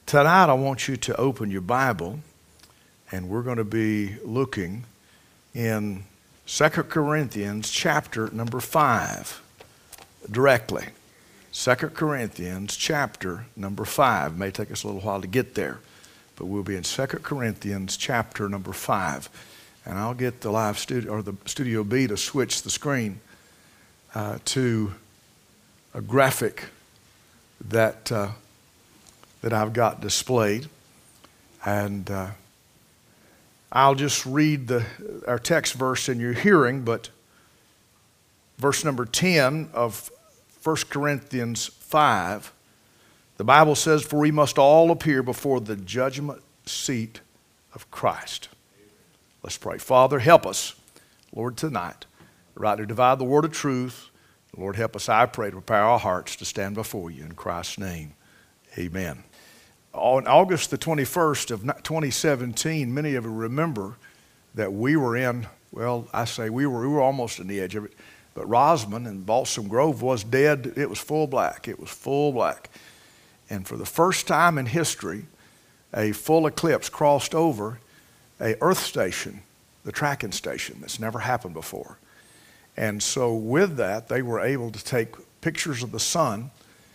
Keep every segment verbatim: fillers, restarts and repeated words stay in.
Tonight I want you to open your Bible, and we're going to be looking in Second Corinthians chapter number five directly. Second Corinthians chapter number five. It may take us a little while to get there, but we'll be in Second Corinthians chapter number five. And I'll get the live studio or the Studio B to switch the screen uh, to a graphic that uh, that I've got displayed. And uh, I'll just read the our text verse in your hearing, but verse number ten of First Corinthians five, the Bible says, "For we must all appear before the judgment seat of Christ." Let's pray. Father, help us, Lord, tonight, rightly divide the word of truth. Lord, help us, I pray, to prepare our hearts to stand before you. In Christ's name, amen. On August the twenty-first of twenty seventeen, many of you remember that we were in, well, I say we were, we were almost on the edge of it, but Rosman in Balsam Grove was dead. It was full black. It was full black. And for the first time in history, a full eclipse crossed over a earth station, the tracking station. That's never happened before. And so with that, they were able to take pictures of the sun,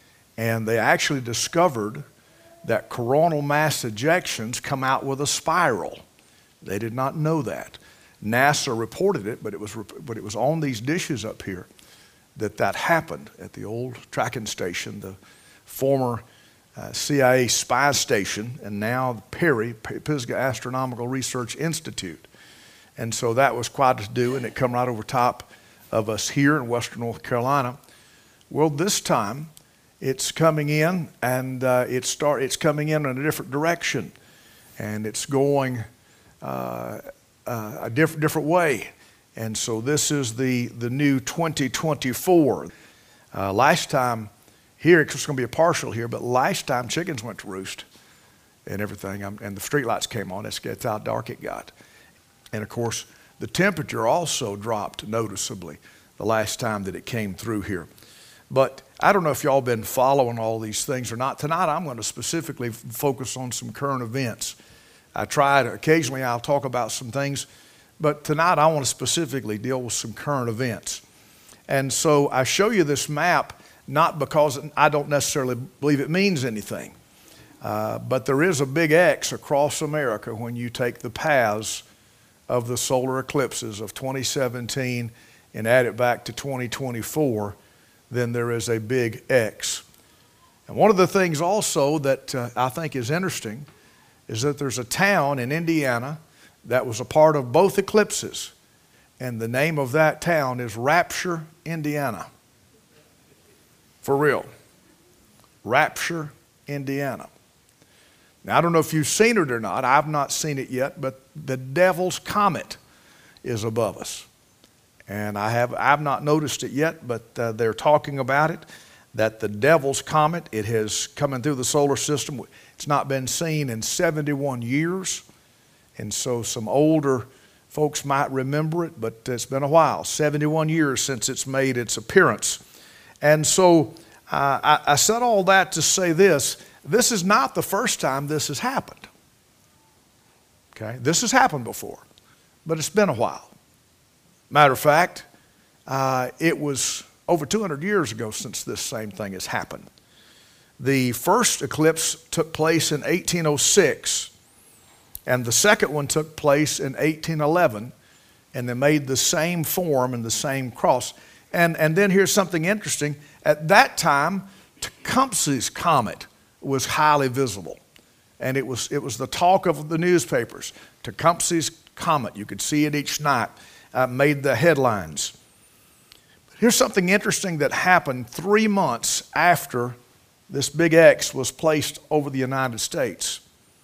and they actually discovered that coronal mass ejections come out with a spiral. They did not know that. NASA reported it, but it was but it was on these dishes up here that that happened at the old tracking station, the former uh, C I A spy station, and now Perry, Pisgah Astronomical Research Institute. And so that was quite to do, and it come right over top of us here in Western North Carolina. Well, this time it's coming in, and uh, it start, it's coming in in a different direction, and it's going uh, uh, a different different way. And so this is the, the new twenty twenty-four. Uh, last time here, it's going to be a partial here, but last time chickens went to roost and everything, um, and the street lights came on. It's, it's how dark it got. And of course, the temperature also dropped noticeably the last time that it came through here. But I don't know if y'all been following all these things or not. Tonight I'm going to specifically focus on some current events. I try to, occasionally I'll talk about some things, but tonight I want to specifically deal with some current events. And so I show you this map not because I don't necessarily believe it means anything, uh, but there is a big X across America when you take the paths of the solar eclipses of twenty seventeen and add it back to twenty twenty-four, then there is a big X. And one of the things also that uh, I think is interesting is that there's a town in Indiana that was a part of both eclipses, and the name of that town is Rapture, Indiana. For real. Rapture, Indiana. Now, I don't know if you've seen it or not. I've not seen it yet, but the Devil's Comet is above us. And I have, I've not noticed it yet, but uh, they're talking about it, that the Devil's Comet, it has come in through the solar system. It's not been seen in seventy-one years. And so some older folks might remember it, but it's been a while, seventy-one years since it's made its appearance. And so uh, I, I said all that to say this. This is not the first time this has happened. Okay, this has happened before, but it's been a while. Matter of fact, uh, it was over two hundred years ago since this same thing has happened. The first eclipse took place in eighteen oh six, and the second one took place in eighteen eleven, and they made the same form and the same cross. And, and then here's something interesting. At that time, Tecumseh's comet was highly visible, and it was, it was the talk of the newspapers. Tecumseh's comet, you could see it each night, uh, made the headlines. But here's something interesting that happened three months after this big X was placed over the United States.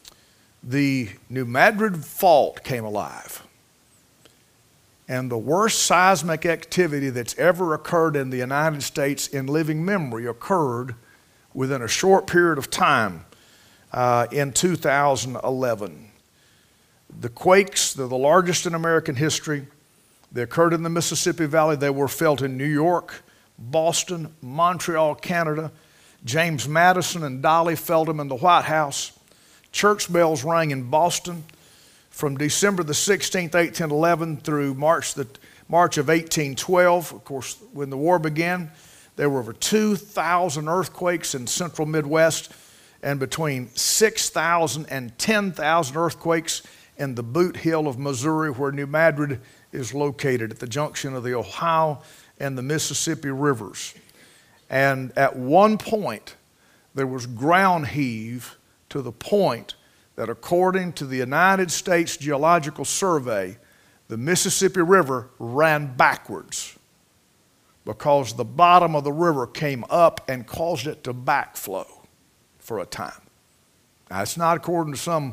The New Madrid Fault came alive, and the worst seismic activity that's ever occurred in the United States in living memory occurred within a short period of time uh, in two thousand eleven. The quakes, they're the largest in American history. They occurred in the Mississippi Valley. They were felt in New York, Boston, Montreal, Canada. James Madison and Dolly felt them in the White House. church bells rang in Boston from December the sixteenth, eighteen eleven through March, the, March of eighteen twelve. Of course, when the war began, there were over two thousand earthquakes in central Midwest and between six thousand and ten thousand earthquakes in the Boot Hill of Missouri, where New Madrid is located at the junction of the Ohio and the Mississippi rivers. And at one point, there was ground heave to the point that, according to the United States Geological Survey, the Mississippi River ran backwards because the bottom of the river came up and caused it to backflow for a time. Now, it's not according to some,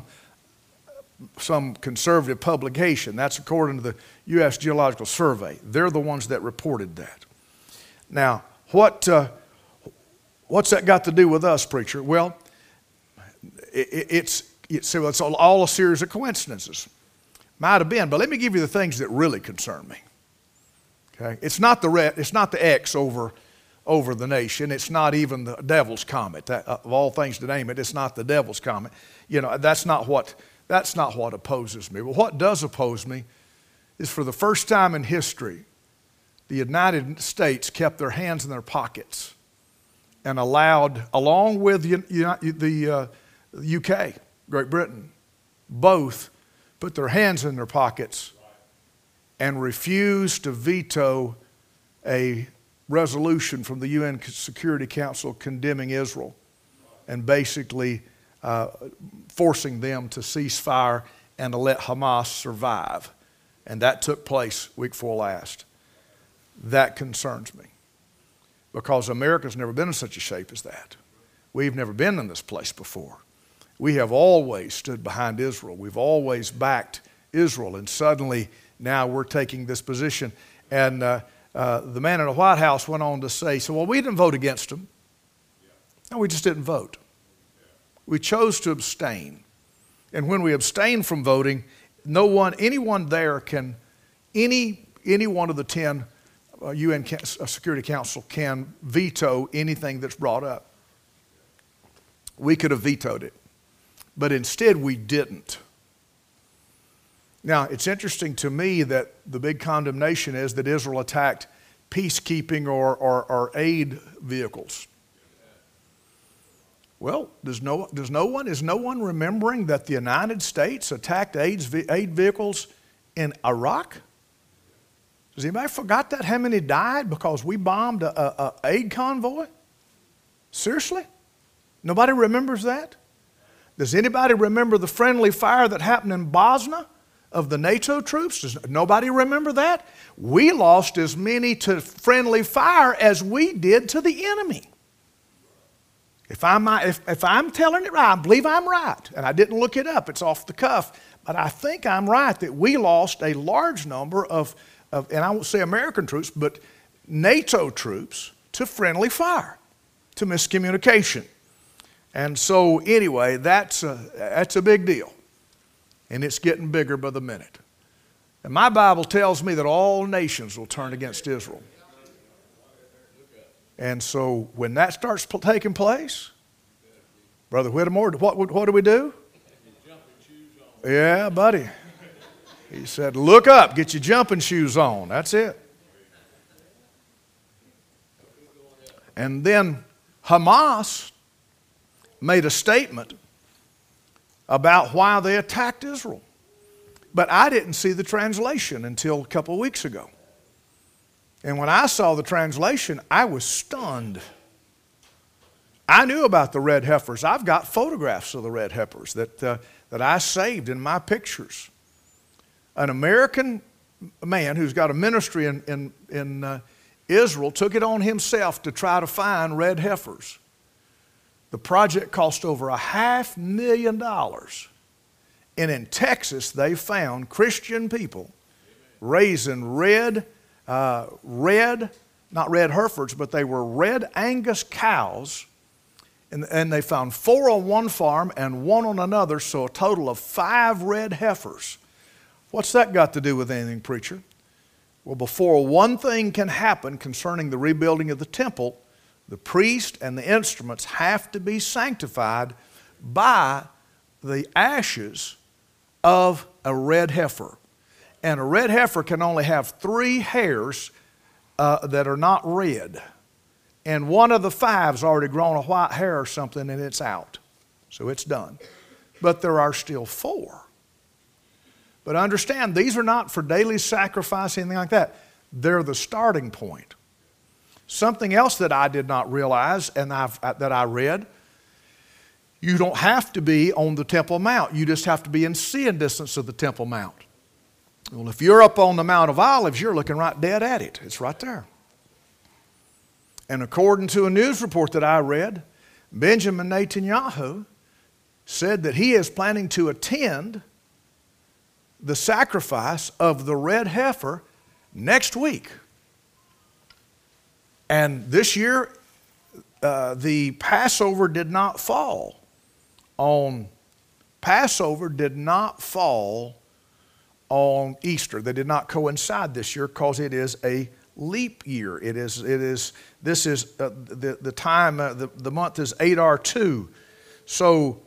some conservative publication. That's according to the U S Geological Survey. They're the ones that reported that. Now, what, uh, what's that got to do with us, preacher? Well, it, it's, it's, it's all a series of coincidences. Might have been, but let me give you the things that really concern me. Okay? It's not the red, it's not the X over, over the nation. It's not even the devil's comet. That, uh, of all things to name it, it's not the devil's comet. You know, that's not what, that's not what opposes me. But what does oppose me is, for the first time in history, the United States kept their hands in their pockets and allowed, along with the, the uh, U K, Great Britain, both put their hands in their pockets and refused to veto a resolution from the U N Security Council condemning Israel and basically uh, forcing them to cease fire and to let Hamas survive. And that took place week before last. That concerns me, because America's never been in such a shape as that. We've never been in this place before. We have always stood behind Israel. We've always backed Israel, and suddenly now we're taking this position. And uh, uh, the man in the White House went on to say, so, well, we didn't vote against them. No, we just didn't vote. We chose to abstain. And when we abstain from voting, no one, anyone there can, any, any one of the ten uh, U N Security Council can veto anything that's brought up. We could have vetoed it, but instead we didn't. Now, it's interesting to me that the big condemnation is that Israel attacked peacekeeping or, or, or aid vehicles. Well, does no, does no one, is no one remembering that the United States attacked AIDS, aid vehicles in Iraq? Has anybody forgot that? How many died because we bombed a, a, a aid convoy? Seriously? Nobody remembers that? Does anybody remember the friendly fire that happened in Bosnia of the NATO troops? Does nobody remember that? We lost as many to friendly fire as we did to the enemy. If I'm, if, if I'm telling it right, I believe I'm right, and I didn't look it up, it's off the cuff, but I think I'm right that we lost a large number of, of, and I won't say American troops, but NATO troops to friendly fire, to miscommunication. And so anyway, that's a, that's a big deal, and it's getting bigger by the minute. And my Bible tells me that all nations will turn against Israel. And so when that starts taking place, Brother Whittemore, what, what do we do? Yeah, buddy. He said, look up, get your jumping shoes on. That's it. And then Hamas made a statement about why they attacked Israel. But I didn't see the translation until a couple of weeks ago. And when I saw the translation, I was stunned. I knew about the red heifers. I've got photographs of the red heifers that, uh, that I saved in my pictures. An American man who's got a ministry in, in, in uh, Israel took it on himself to try to find red heifers. The project cost over a half million dollars. And in Texas, they found Christian people raising red Uh, red, not red Herefords, but they were red Angus cows, and, and they found four on one farm and one on another, so a total of five red heifers. What's that got to do with anything, preacher? Well, before one thing can happen concerning the rebuilding of the temple, the priest and the instruments have to be sanctified by the ashes of a red heifer. And a red heifer can only have three hairs uh, that are not red. And one of the five's already grown a white hair or something, and it's out. So it's done. But there are still four. But understand, these are not for daily sacrifice, anything like that. They're the starting point. Something else that I did not realize and I've, that I read, you don't have to be on the Temple Mount. You just have to be in seeing distance of the Temple Mount. Well, if you're up on the Mount of Olives, you're looking right dead at it. It's right there. And according to a news report that I read, Benjamin Netanyahu said that he is planning to attend the sacrifice of the red heifer next week. And this year, uh, the Passover did not fall on, Passover did not fall on Easter. They did not coincide this year because it is a leap year. It is, it is, this is, uh, the, the time, uh, the, the month is Adar two. So,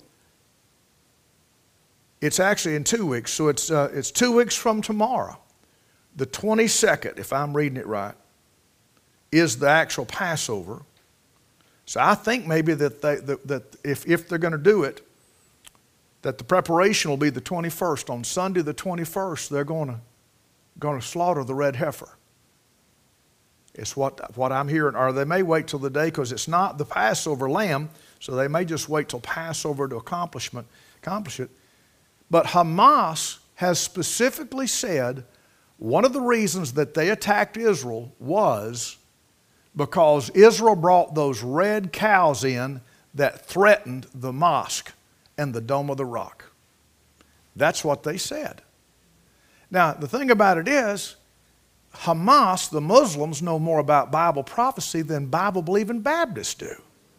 it's actually in two weeks. So it's, uh, it's two weeks from tomorrow. The twenty-second, if I'm reading it right, is the actual Passover. So I think maybe that, they, that, that if, if they're going to do it, that the preparation will be the twenty-first. On Sunday the twenty-first, they're going to, going to slaughter the red heifer. It's what, what I'm hearing. Or they may wait till the day, because it's not the Passover lamb, so they may just wait till Passover to accomplishment, accomplish it. But Hamas has specifically said one of the reasons that they attacked Israel was because Israel brought those red cows in that threatened the mosque and the Dome of the Rock. That's what they said. Now, the thing about it is, Hamas, the Muslims, know more about Bible prophecy than Bible-believing Baptists do.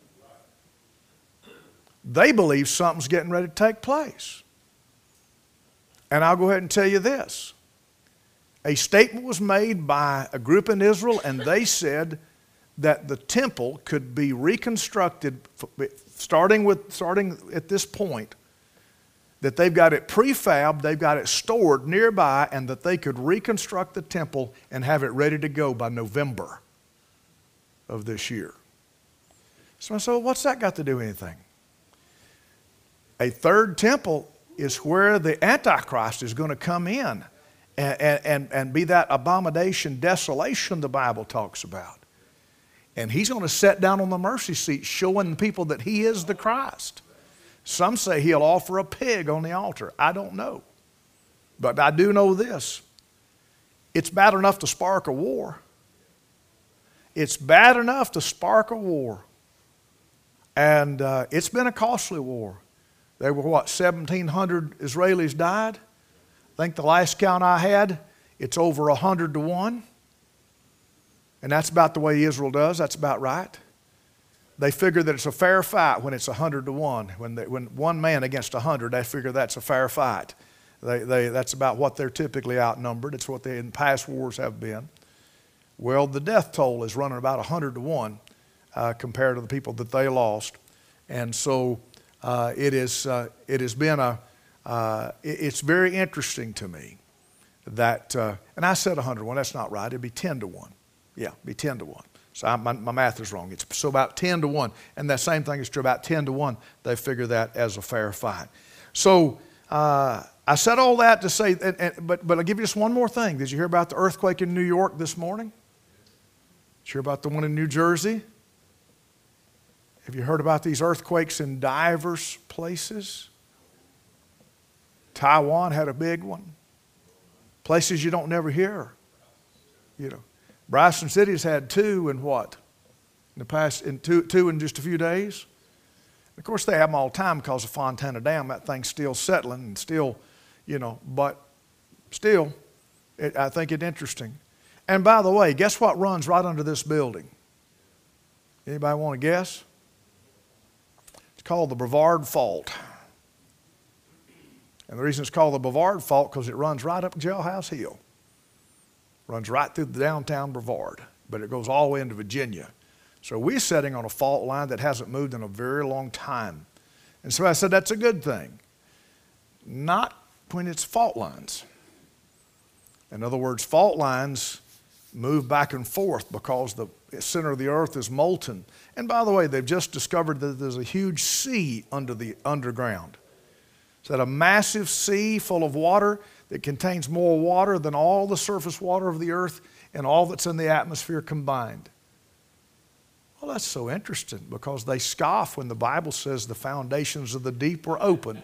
They believe something's getting ready to take place. And I'll go ahead and tell you this. A statement was made by a group in Israel, and they said that the temple could be reconstructed starting, with, starting at this point, that they've got it prefab, they've got it stored nearby, and that they could reconstruct the temple and have it ready to go by November of this year. So I said, well, what's that got to do with anything? A third temple is where the Antichrist is going to come in and, and, and be that abomination, desolation the Bible talks about. And he's going to sit down on the mercy seat showing people that he is the Christ. Some say he'll offer a pig on the altar. I don't know. But I do know this. It's bad enough to spark a war. It's bad enough to spark a war. And uh, it's been a costly war. There were, what, seventeen hundred Israelis died? I think the last count I had, it's over one hundred to one. And that's about the way Israel does. That's about right. They figure that it's a fair fight when it's one hundred to one. When, they, when one man against one hundred, they figure that's a fair fight. They, they, that's about what they're typically outnumbered. It's what they in past wars have been. Well, the death toll is running about one hundred to one uh, compared to the people that they lost. And so uh, it, is, uh, it has been a, uh, it, it's very interesting to me that, uh, and I said one hundred to one, that's not right, it'd be ten to one. Yeah, it'd be ten to one. So I, my, my math is wrong. It's so about ten to one. And that same thing is true about ten to one. They figure that as a fair fight. So uh, I said all that to say, and, and, but, but I'll give you just one more thing. Did you hear about the earthquake in New York this morning? Did you hear about the one in New Jersey? Have you heard about these earthquakes in diverse places? Taiwan had a big one. Places you don't never hear. You know, Bryson City's had two in what? In the past, in two, two in just a few days. Of course, they have them all the time because of Fontana Dam. That thing's still settling and still, you know, but still, it, I think it's interesting. And by the way, guess what runs right under this building? Anybody want to guess? It's called the Brevard Fault. And the reason it's called the Brevard Fault because it runs right up Jailhouse Hill. Runs right through the downtown Brevard, but it goes all the way into Virginia. So we're sitting on a fault line that hasn't moved in a very long time. And so I said, that's a good thing. not when it's fault lines. In other words, fault lines move back and forth because the center of the earth is molten. And by the way, they've just discovered that there's a huge sea under the underground. It's that a massive sea full of water that contains more water than all the surface water of the earth and all that's in the atmosphere combined. Well, that's so interesting because they scoff when the Bible says the foundations of the deep were opened.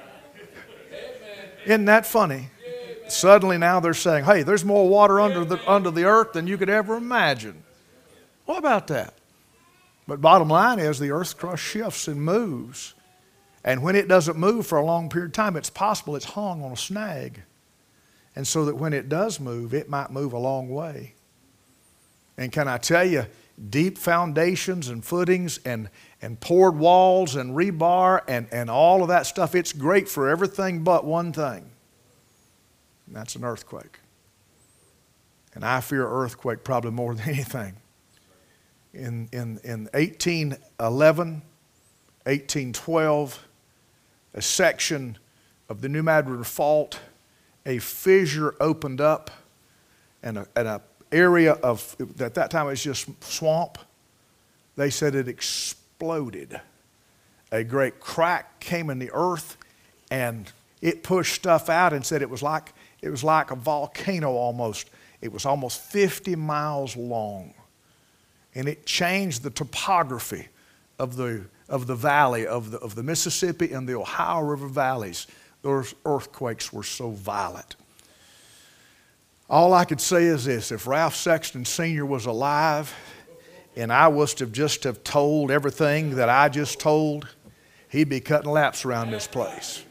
Isn't that funny? Suddenly now they're saying, hey, there's more water under the, under the earth than you could ever imagine. What about that? But bottom line is the earth's crust shifts and moves. And when it doesn't move for a long period of time, it's possible it's hung on a snag. And so that when it does move, it might move a long way. And can I tell you, deep foundations and footings and, and poured walls and rebar and, and all of that stuff, it's great for everything but one thing. And that's an earthquake. And I fear earthquake probably more than anything. In, in, in eighteen eleven, eighteen twelve, a section of the New Madrid Fault, a fissure opened up and a, and a area of, at that time it was just swamp. They said it exploded. A great crack came in the earth and it pushed stuff out and said it was like, it was like a volcano almost. It was almost fifty miles long. And it changed the topography of the, of the valley of the, of the Mississippi and the Ohio River valleys. Those earthquakes were so violent. All I could say is this: if Ralph Sexton Senior was alive and I was to just have told everything that I just told, he'd be cutting laps around this place.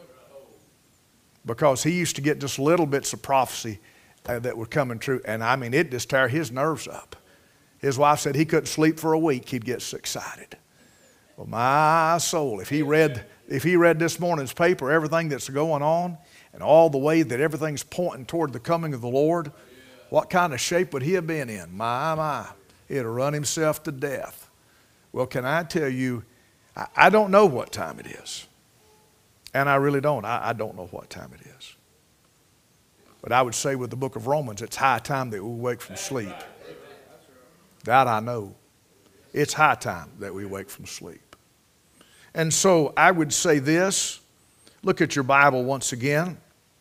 Because he used to get just little bits of prophecy uh, that were coming true. And I mean, it just tear his nerves up. His wife said he couldn't sleep for a week. He'd get so excited. Well, my soul, if he read, if he read this morning's paper, everything that's going on, and all the way that everything's pointing toward the coming of the Lord, what kind of shape would he have been in? My, my. He'd have run himself to death. Well, can I tell you, I, I don't know what time it is. And I really don't. I, I don't know what time it is. But I would say with the book of Romans, it's high time that we wake from sleep. That I know. It's high time that we wake from sleep. And so I would say this. Look at your Bible once again.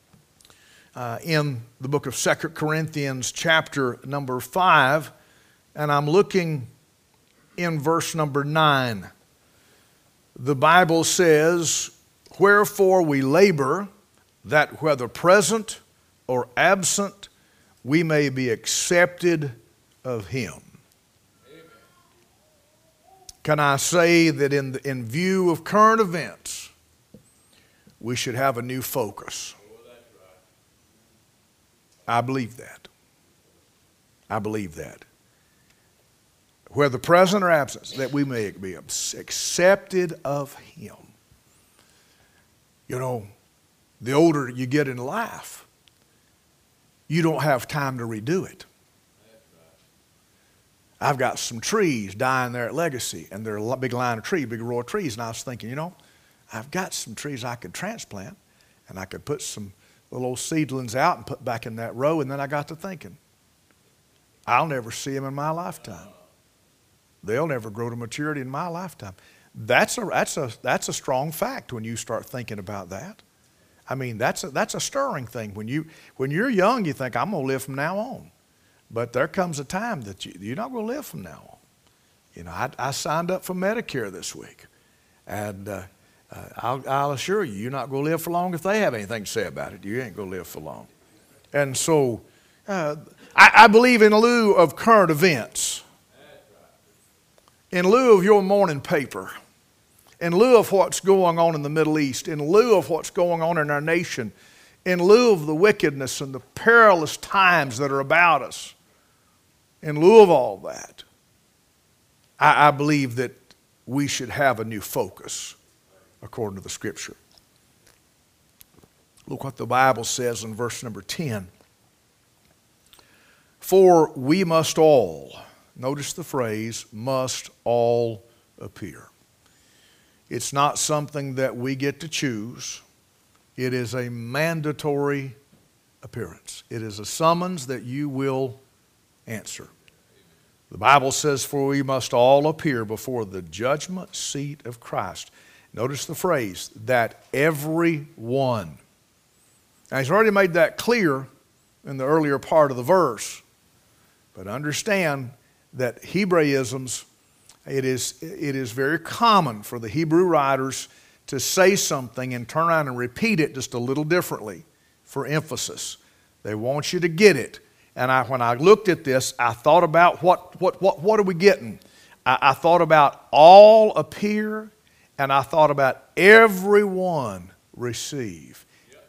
Uh, in the book of Second Corinthians chapter number five. And I'm looking in verse number nine. The Bible says, wherefore we labor, that whether present or absent, we may be accepted of him. Can I say that in, the, in view of current events, we should have a new focus? I believe that. I believe that. Whether present or absent, that we may be accepted of him. You know, the older you get in life, you don't have time to redo it. I've got some trees dying there at Legacy, and they're a big line of trees, big row of trees, and I was thinking, you know, I've got some trees I could transplant, and I could put some little old seedlings out and put back in that row, and then I got to thinking, I'll never see them in my lifetime. They'll never grow to maturity in my lifetime. That's a, that's a, that's a strong fact when you start thinking about that. I mean, that's a, that's a stirring thing. When, you, when you're young, you think, I'm going to live from now on. But there comes a time that you, you're not going to live from now on. You know, I, I signed up for Medicare this week. And uh, uh, I'll, I'll assure you, you're not going to live for long if they have anything to say about it. You ain't going to live for long. And so uh, I, I believe in lieu of current events, in lieu of your morning paper, in lieu of what's going on in the Middle East, in lieu of what's going on in our nation, in lieu of the wickedness and the perilous times that are about us, in lieu of all that, I, I believe that we should have a new focus according to the Scripture. Look what the Bible says in verse number ten. For we must all, notice the phrase, must all appear. It's not something that we get to choose. It is a mandatory appearance. It is a summons that you will answer. The Bible says, for we must all appear before the judgment seat of Christ. Notice the phrase, that every one. Now, he's already made that clear in the earlier part of the verse. But understand that Hebraisms, it is, it is very common for the Hebrew writers to say something and turn around and repeat it just a little differently for emphasis. They want you to get it. And I, when I looked at this, I thought about what, what, what, what are we getting? I, I thought about all appear, and I thought about everyone receive.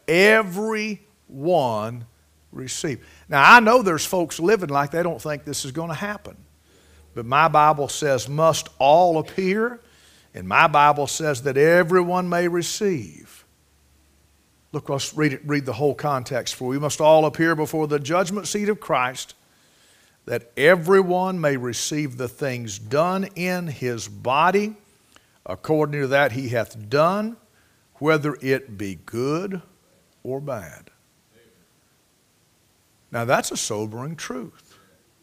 Everyone receive. Now, I know there's folks living like they don't think this is going to happen. But my Bible says must all appear, and my Bible says that everyone may receive. Look, let's read it, read the whole context. For we must all appear before the judgment seat of Christ, that everyone may receive the things done in his body, according to that he hath done, whether it be good or bad. Now that's a sobering truth.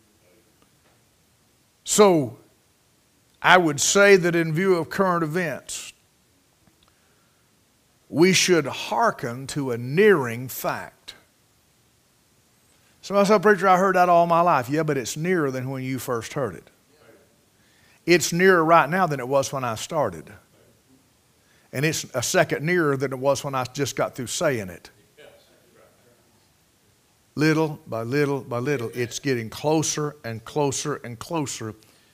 So, I would say that in view of current events, we should hearken to a nearing fact. Somebody said, preacher, I heard that all my life. Yeah, but it's nearer than when you first heard it. It's nearer right now than it was when I started. And it's a second nearer than it was when I just got through saying it. Little by little by little, it's getting closer and closer and closer.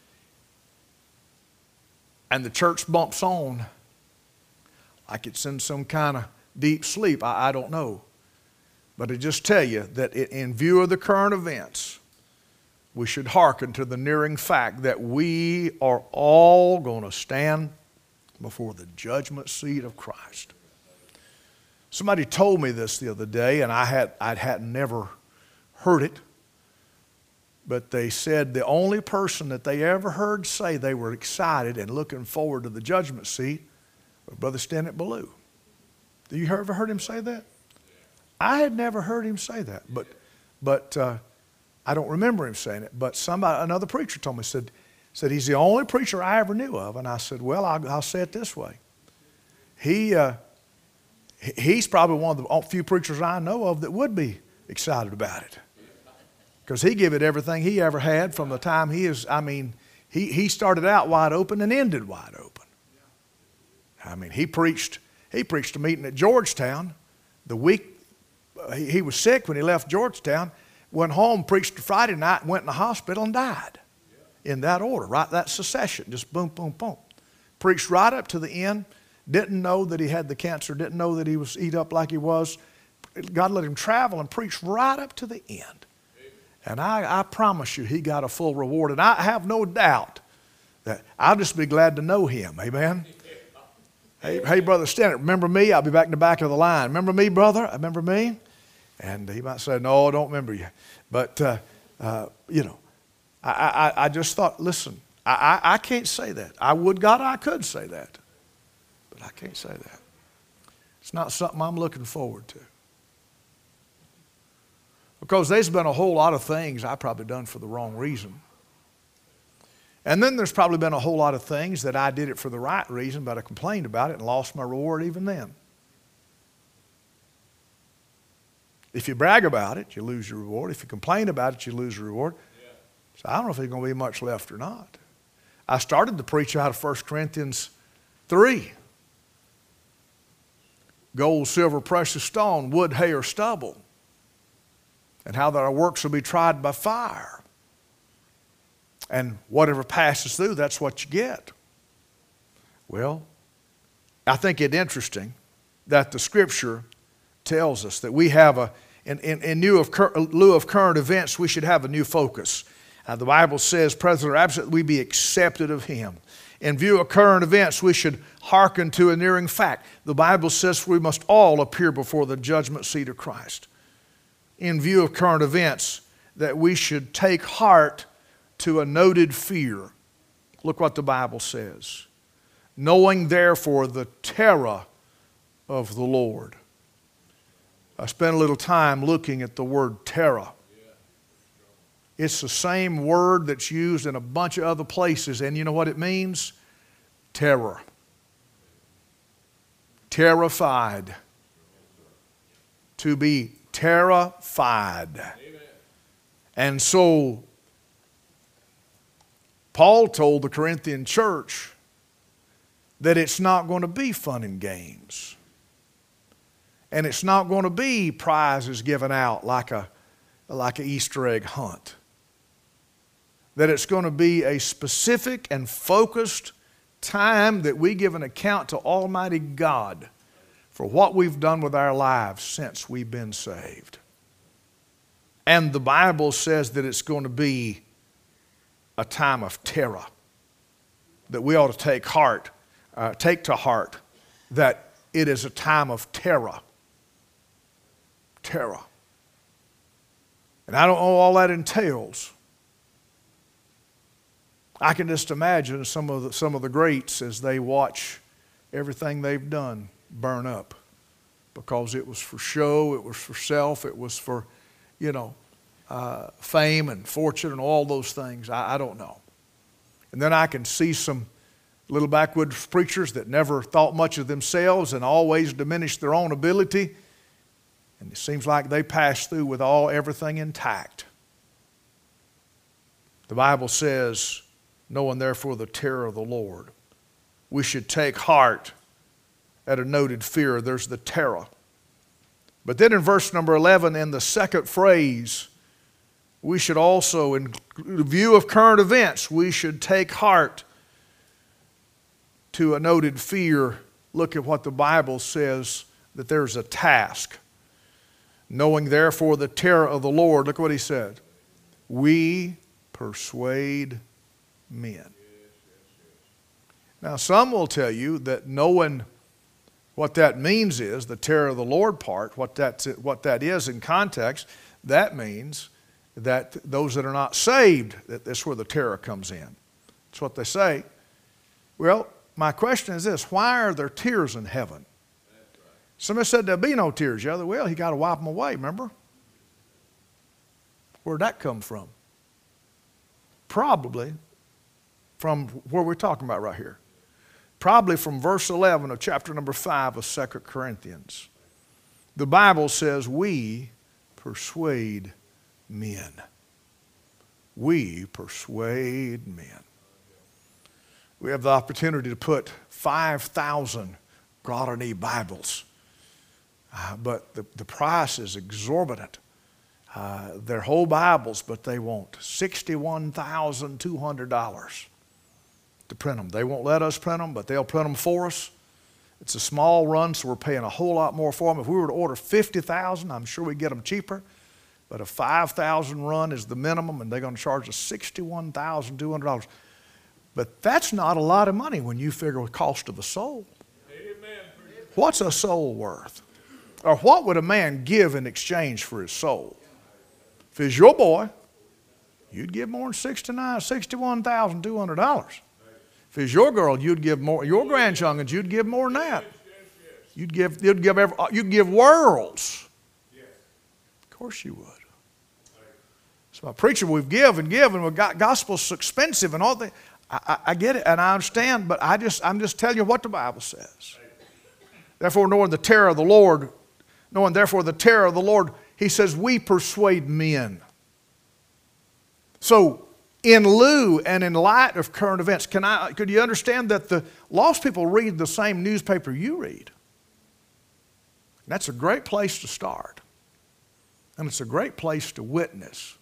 And the church bumps on like it's in some kind of deep sleep. I, I don't know. But I just tell you that in view of the current events, we should hearken to the nearing fact that we are all going to stand before the judgment seat of Christ. Somebody told me this the other day, and I had I had never heard it. But they said the only person that they ever heard say they were excited and looking forward to the judgment seat was Brother Stennett Ballou. Have you ever heard him say that? I had never heard him say that, but but uh, I don't remember him saying it. But somebody, another preacher told me, said, said he's the only preacher I ever knew of. And I said, well, I'll, I'll say it this way. He uh, he's probably one of the few preachers I know of that would be excited about it. Because he gave it everything he ever had from the time he is, I mean, he, he started out wide open and ended wide open. I mean, he preached, he preached a meeting at Georgetown the week, uh, he, he was sick when he left Georgetown, went home, preached Friday night, went in the hospital and died. In that order, right? That succession, just boom, boom, boom. Preached right up to the end, didn't know that he had the cancer, didn't know that he was eat up like he was. God let him travel and preach right up to the end. And I, I promise you, he got a full reward. And I have no doubt that I'll just be glad to know him. Amen? Hey, hey, Brother Stennett, remember me? I'll be back in the back of the line. Remember me, brother? Remember me? And he might say, no, I don't remember you. But, uh, uh, you know, I, I, I just thought, listen, I, I, I can't say that. I would, God, I could say that. But I can't say that. It's not something I'm looking forward to. Because there's been a whole lot of things I've probably done for the wrong reason. And then there's probably been a whole lot of things that I did it for the right reason, but I complained about it and lost my reward even then. If you brag about it, you lose your reward. If you complain about it, you lose your reward. Yeah. So I don't know if there's going to be much left or not. I started to preach out of First Corinthians three. Gold, silver, precious stone, wood, hay, or stubble. And how that our works will be tried by fire. And whatever passes through, that's what you get. Well, I think it interesting that the Scripture tells us that we have a, in, in, in lieu, of, lieu of current events, we should have a new focus. Uh, the Bible says, present or absent, we be accepted of Him. In view of current events, we should hearken to a nearing fact. The Bible says we must all appear before the judgment seat of Christ. In view of current events, that we should take heart to a noted fear. Look what the Bible says. Knowing therefore the terror of the Lord. I spent a little time looking at the word terror. It's the same word that's used in a bunch of other places, and you know what it means? Terror. Terrified. To be terrified. And so, Paul told the Corinthian church that it's not going to be fun and games. And it's not going to be prizes given out like a like an Easter egg hunt. That it's going to be a specific and focused time that we give an account to Almighty God for what we've done with our lives since we've been saved. And the Bible says that it's going to be a time of terror. That we ought to take heart, uh, take to heart that it is a time of terror. Terror. And I don't know all that entails. I can just imagine some of the, some of the greats as they watch everything they've done burn up. Because it was for show, it was for self, it was for, you know, uh, fame and fortune and all those things. I, I don't know. And then I can see some little backwoods preachers that never thought much of themselves and always diminished their own ability. And it seems like they passed through with all everything intact. The Bible says, knowing therefore the terror of the Lord, we should take heart at a noted fear. There's the terror. But then in verse number eleven, in the second phrase, we should also, in view of current events, we should take heart to a noted fear. Look at what the Bible says, that there's a task. Knowing therefore the terror of the Lord, look what he said. We persuade men. Now some will tell you that knowing what that means is, the terror of the Lord part, what, that's, what that is in context, that means that those that are not saved, that that's where the terror comes in. That's what they say. Well, my question is this, why are there tears in heaven? Somebody said there'll be no tears. Yeah, well, he got to wipe them away, remember? Where'd that come from? Probably from where we're talking about right here. Probably from verse eleven of chapter number five of Second Corinthians. The Bible says, we persuade men. We persuade men. We have the opportunity to put five thousand Granny Bibles. Uh, but the, the price is exorbitant. Uh, they're whole Bibles, but they want sixty-one thousand two hundred dollars to print them. They won't let us print them, but they'll print them for us. It's a small run, so we're paying a whole lot more for them. If we were to order fifty thousand, I'm sure we'd get them cheaper. But a five thousand run is the minimum, and they're going to charge us sixty-one thousand two hundred dollars. But that's not a lot of money when you figure the cost of a soul. Amen. What's a soul worth? Or what would a man give in exchange for his soul? If it's your boy, you'd give more than sixty-one thousand two hundred dollars. If it's your girl, you'd give more. Your grandchildren, you'd give more than that. You'd give, you'd give, every, you'd give worlds. Of course you would. So a preacher, we've given, given, we've got gospel's expensive and all that. I, I, I get it and I understand, but I just, I'm just telling you what the Bible says. Therefore, knowing the terror of the Lord, knowing therefore the terror of the Lord, he says, we persuade men. So, in lieu and in light of current events, can I, could you understand that the lost people read the same newspaper you read? That's a great place to start. And it's a great place to witness.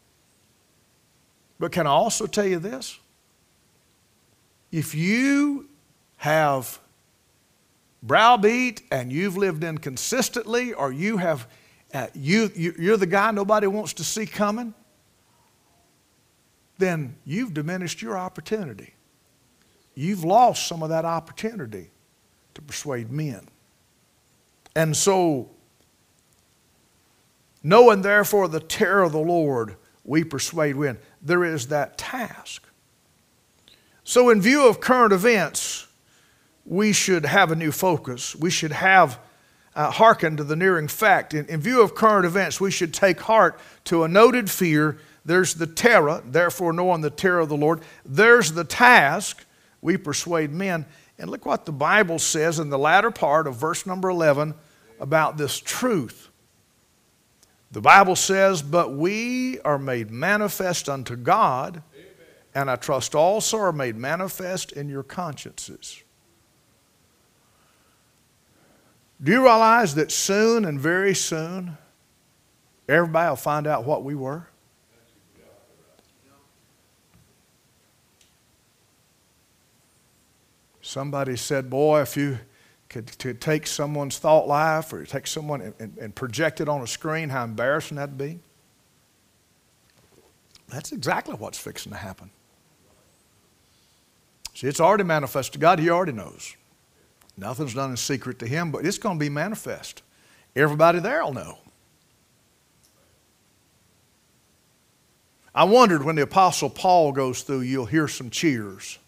But can I also tell you this? If you have browbeat and you've lived inconsistently, or you have, uh, you, you, you're the guy nobody wants to see coming, then you've diminished your opportunity. You've lost some of that opportunity to persuade men. And so, knowing therefore the terror of the Lord, we persuade men. There is that task. So in view of current events, we should have a new focus. We should have uh, hearken to the nearing fact. In, in view of current events, we should take heart to a noted fear. There's the terror, therefore knowing the terror of the Lord. There's the task, we persuade men. And look what the Bible says in the latter part of verse number eleven about this truth. The Bible says, but we are made manifest unto God, and I trust also are made manifest in your consciences. Do you realize that soon and very soon, everybody will find out what we were? Somebody said, boy, if you could, could take someone's thought life or take someone and, and, and project it on a screen, how embarrassing that'd be. That's exactly what's fixing to happen. See, it's already manifest to God. He already knows. Nothing's done in secret to Him, but it's going to be manifest. Everybody there will know. I wondered when the Apostle Paul goes through, you'll hear some cheers.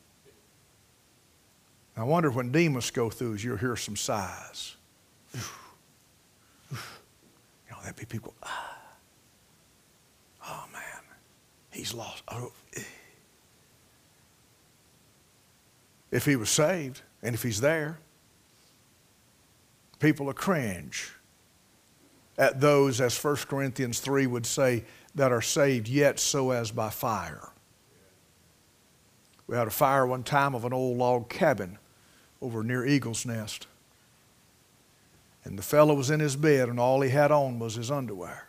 I wonder when Demas go through, you'll hear some sighs. You know, there'd be people, ah, oh man, he's lost. Oh. If he was saved, and if he's there, people will cringe at those, as First Corinthians three would say, that are saved yet so as by fire. We had a fire one time of an old log cabin over near Eagle's Nest. And the fellow was in his bed and all he had on was his underwear.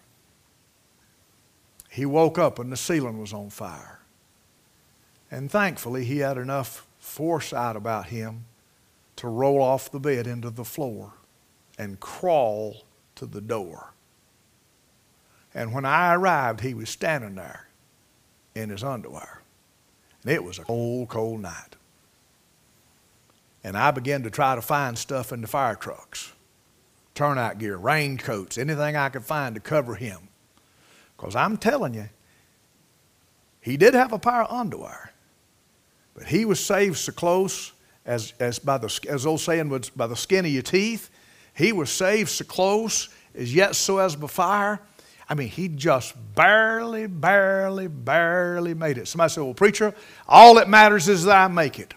He woke up and the ceiling was on fire. And thankfully he had enough foresight about him to roll off the bed into the floor and crawl to the door. And when I arrived, he was standing there in his underwear. And it was a cold, cold night. And I began to try to find stuff in the fire trucks, turnout gear, raincoats, anything I could find to cover him. Because I'm telling you, he did have a pair of underwear, but he was saved so close as, as by the, as old saying was, by the skin of your teeth. He was saved so close as yet so as by fire. I mean, he just barely, barely, barely made it. Somebody said, well, preacher, all that matters is that I make it.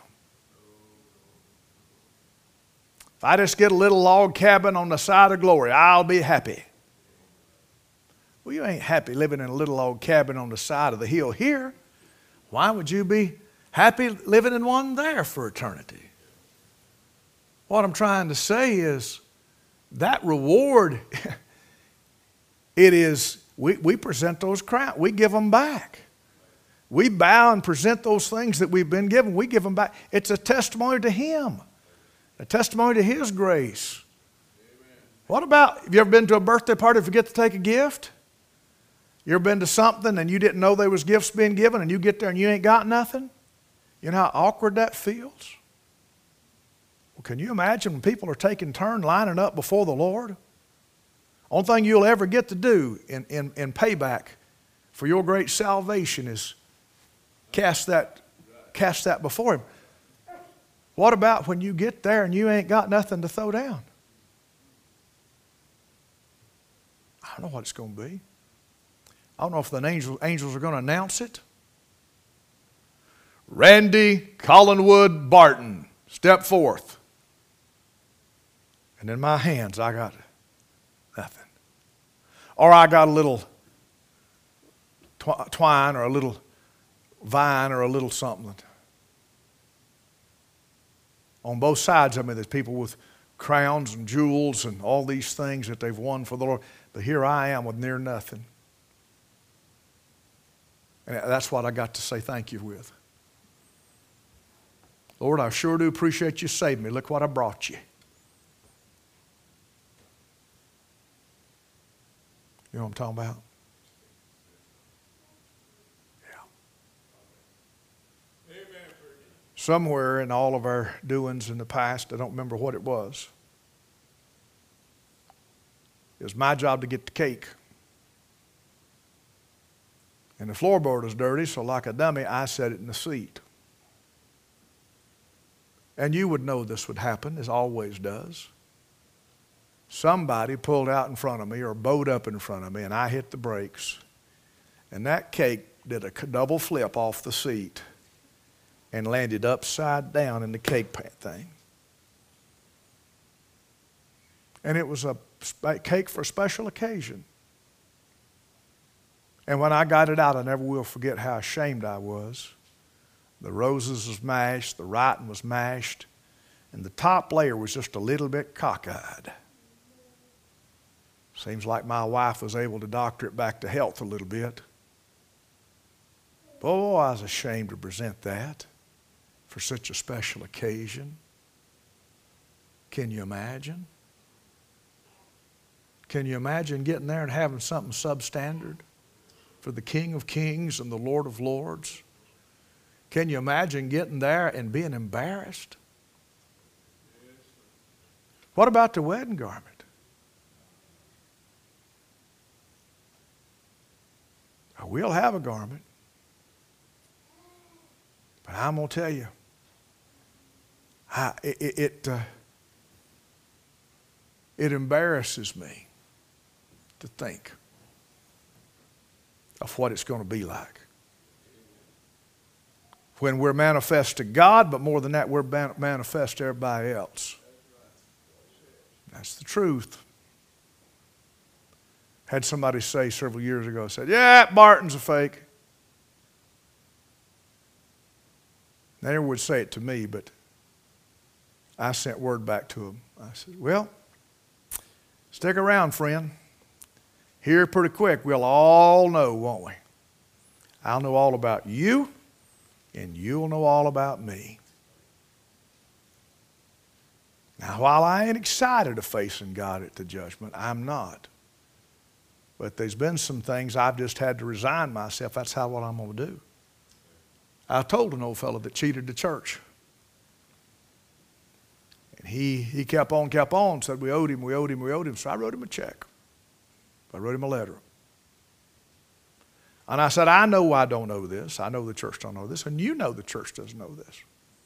If I just get a little log cabin on the side of glory, I'll be happy. Well, you ain't happy living in a little log cabin on the side of the hill here. Why would you be happy living in one there for eternity? What I'm trying to say is that reward, it is, we, we present those crowns. We give them back. We bow and present those things that we've been given. We give them back. It's a testimony to Him. A testimony to His grace. Amen. What about, have you ever been to a birthday party and forget to take a gift? You ever been to something and you didn't know there was gifts being given and you get there and you ain't got nothing? You know how awkward that feels? Well, can you imagine when people are taking turn lining up before the Lord? Only thing you'll ever get to do in, in, in payback for your great salvation is cast that, cast that before Him. What about when you get there and you ain't got nothing to throw down? I don't know what it's going to be. I don't know if the angel, angels are going to announce it. Randy Collinwood Barton, step forth. And in my hands I got nothing. Or I got a little tw- twine or a little vine or a little something. On both sides of me, there's people with crowns and jewels and all these things that they've won for the Lord. But here I am with near nothing. And that's what I got to say thank you with. Lord, I sure do appreciate you saving me. Look what I brought you. You know what I'm talking about? Somewhere in all of our doings in the past, I don't remember what it was, it was my job to get the cake. And the floorboard was dirty, so like a dummy, I set it in the seat. And you would know this would happen, as always does. somebody pulled out in front of me or bowed up in front of me, and I hit the brakes. And that cake did a double flip off the seat and landed upside down in the cake pan thing. And it was a cake for a special occasion. And when I got it out, I never will forget how ashamed I was. The roses was mashed, the writing was mashed, and the top layer was just a little bit cockeyed. Seems like my wife was able to doctor it back to health a little bit. Oh, I was ashamed to present that for such a special occasion. Can you imagine? Can you imagine getting there and having something substandard for the King of Kings and the Lord of Lords? Can you imagine getting there and being embarrassed? What about the wedding garment? We'll have a garment. But I'm going to tell you, I, it it, uh, it embarrasses me to think of what it's going to be like when we're manifest to God, but more than that, we're manifest to everybody else. That's the truth. Had somebody say several years ago, said, yeah, Barton's a fake. They never would say it to me, but I sent word back to him. I said, well, stick around, friend. Here pretty quick, we'll all know, won't we? I'll know all about you, and you'll know all about me. Now, while I ain't excited of facing God at the judgment, I'm not. But there's been some things I've just had to resign myself. That's how what I'm going to do. I told an old fellow that cheated the church. And he, he kept on, kept on, said we owed him, we owed him, we owed him. So I wrote him a check. I wrote him a letter. And I said, I know I don't know this. I know the church don't know this. And you know the church doesn't know this.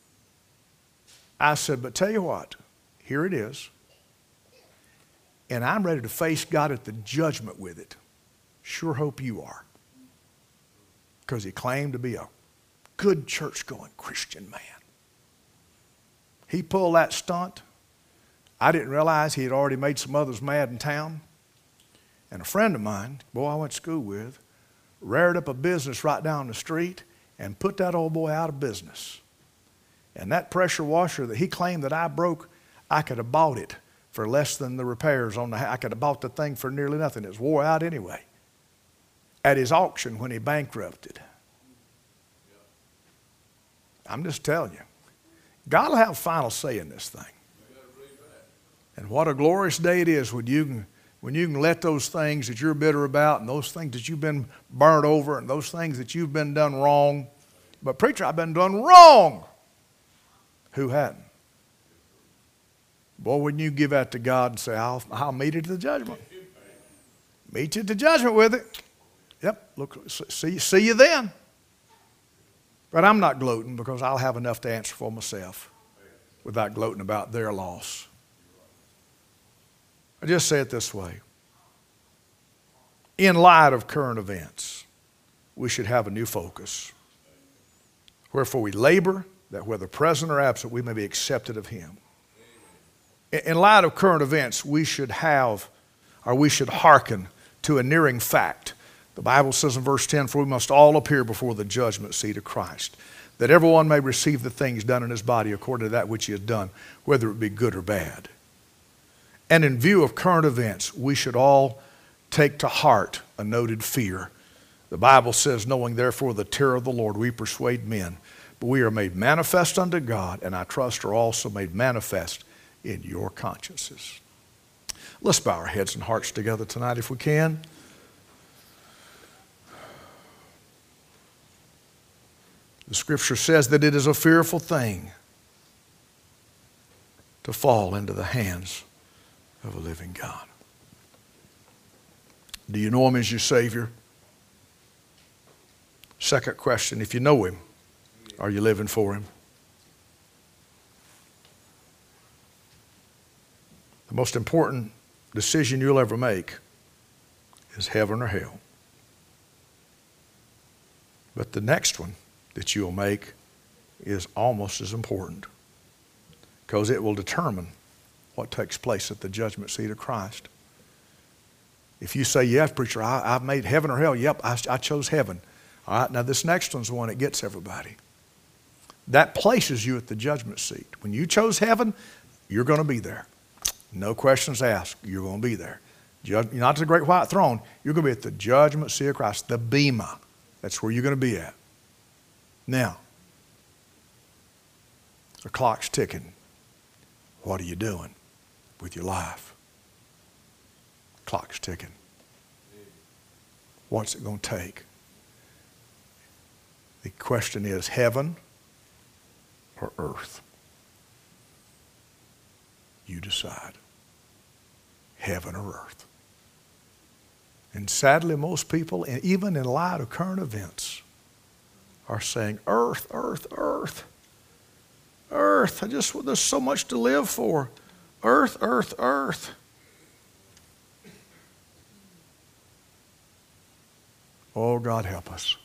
I said, but tell you what, here it is. And I'm ready to face God at the judgment with it. Sure hope you are. Because he claimed to be a good church-going Christian man. He pulled that stunt. I didn't realize he had already made some others mad in town. And a friend of mine, boy I went to school with, reared up a business right down the street and put that old boy out of business. And that pressure washer that he claimed that I broke, I could have bought it for less than the repairs on the house. I could have bought the thing for nearly nothing. It was wore out anyway. At his auction when he bankrupted. I'm just telling you. God will have a final say in this thing. And what a glorious day it is when you can, when you can let those things that you're bitter about and those things that you've been burned over and those things that you've been done wrong. But preacher, I've been done wrong. Who hadn't? Boy, when you give that to God and say, I'll, I'll meet it at the judgment. Meet you at the judgment with it. Yep, look, see, see you then. But I'm not gloating because I'll have enough to answer for myself without gloating about their loss. I just say it this way. In light of current events, we should have a new focus. Wherefore we labor that whether present or absent, we may be accepted of him. In light of current events, we should have, or we should hearken to a nearing fact. The Bible says in verse ten, for we must all appear before the judgment seat of Christ, that everyone may receive the things done in his body according to that which he has done, whether it be good or bad. And in view of current events, we should all take to heart a noted fear. The Bible says, knowing therefore the terror of the Lord, we persuade men, but we are made manifest unto God, and I trust are also made manifest in your consciences. Let's bow our heads and hearts together tonight if we can. The scripture says that it is a fearful thing to fall into the hands of a living God. Do you know him as your Savior? Second question, if you know him, are you living for him? The most important decision you'll ever make is heaven or hell. But the next one that you'll make is almost as important, because it will determine what takes place at the judgment seat of Christ. If you say, yes, preacher, I, I've made heaven or hell, yep, I, I chose heaven. All right, now this next one's the one that gets everybody. That places you at the judgment seat. When you chose heaven, you're going to be there. No questions asked. You're going to be there. Judge, not at the great white throne. You're going to be at the judgment seat of Christ, the bema. That's where you're going to be at. Now, the clock's ticking. What are you doing with your life? Clock's ticking. What's it going to take? The question is heaven or earth? You decide. Heaven or earth. And sadly, most people, and even in light of current events, are saying, earth, earth, earth. Earth, I just, there's so much to live for. Earth, earth, earth. Oh, God help us.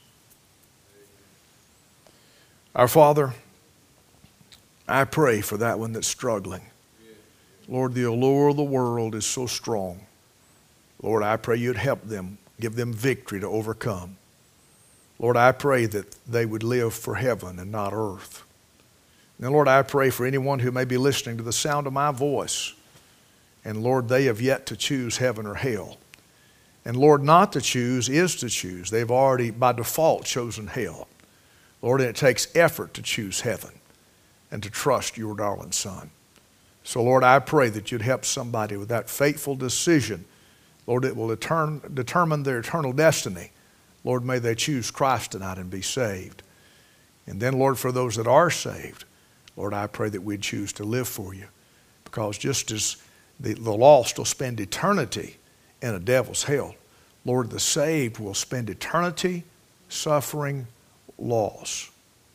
Our Father, I pray for that one that's struggling. Lord, the allure of the world is so strong. Lord, I pray you'd help them, give them victory to overcome. Lord, I pray that they would live for heaven and not earth. And Lord, I pray for anyone who may be listening to the sound of my voice. And Lord, they have yet to choose heaven or hell. And Lord, not to choose is to choose. They've already by default chosen hell. Lord, and it takes effort to choose heaven and to trust your darling Son. So Lord, I pray that you'd help somebody with that faithful decision. Lord, it will determine, determine their eternal destiny. Lord, may they choose Christ tonight and be saved. And then, Lord, for those that are saved, Lord, I pray that we'd choose to live for you. Because just as the, the lost will spend eternity in a devil's hell, Lord, the saved will spend eternity suffering loss.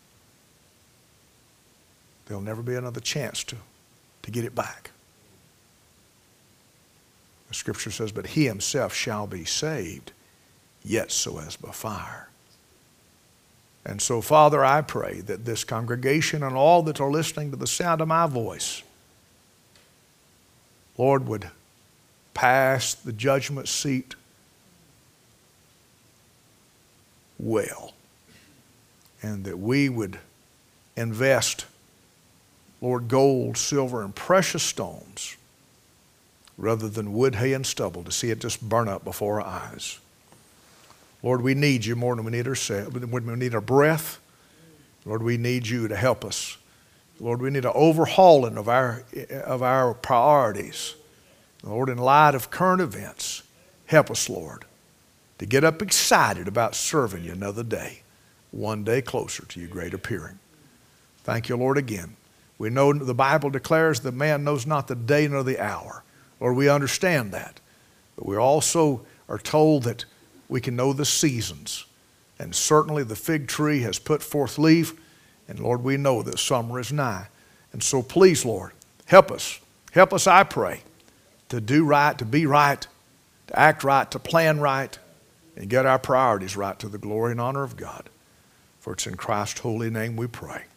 There'll never be another chance to, to get it back. The Scripture says, but he himself shall be saved, yet so as by fire. And so, Father, I pray that this congregation and all that are listening to the sound of my voice, Lord, would pass the judgment seat well. And that we would invest, Lord, gold, silver, and precious stones rather than wood, hay, and stubble to see it just burn up before our eyes. Lord, we need you more than we need ourselves. When we need our breath, Lord, we need you to help us. Lord, we need an overhauling of our, of our priorities. Lord, in light of current events, help us, Lord, to get up excited about serving you another day, one day closer to your great appearing. Thank you, Lord, again. We know the Bible declares that man knows not the day nor the hour. Lord, we understand that. But we also are told that we can know the seasons. And certainly the fig tree has put forth leaf. And Lord, we know that summer is nigh. And so please, Lord, help us. Help us, I pray, to do right, to be right, to act right, to plan right, and get our priorities right to the glory and honor of God. For it's in Christ's holy name we pray.